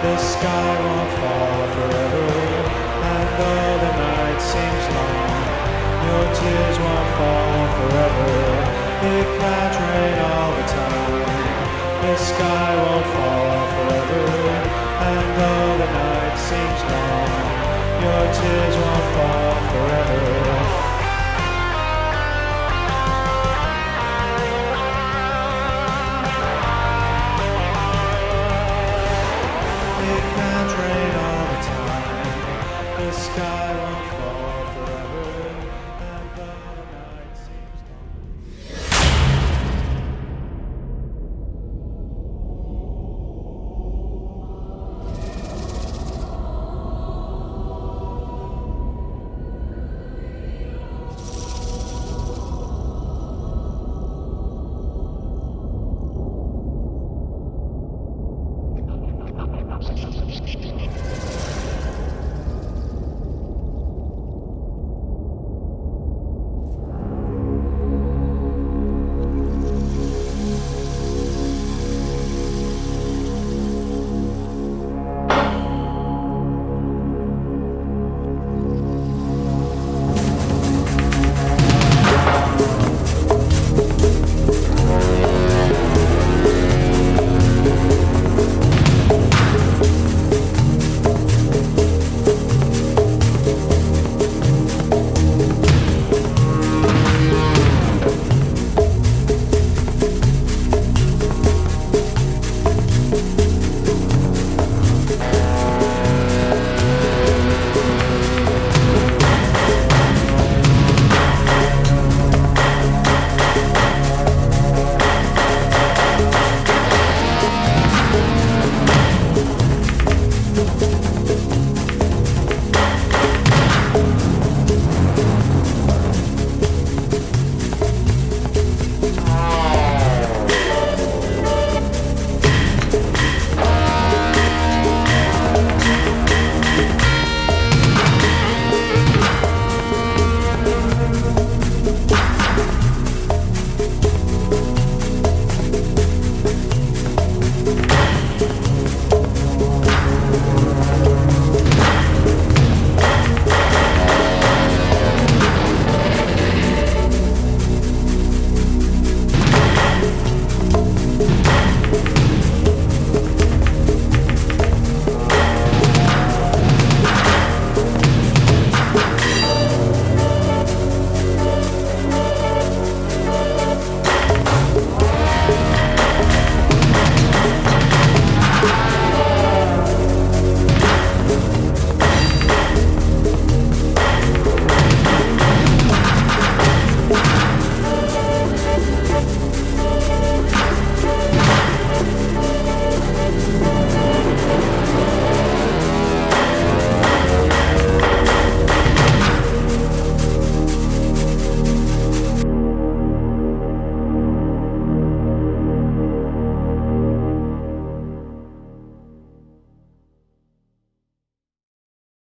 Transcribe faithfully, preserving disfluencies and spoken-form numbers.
The sky won't fall forever, and though the night seems long, your tears won't fall forever. It can't rain all the time. The sky won't fall forever, and though the night seems long, your tears won't fall forever.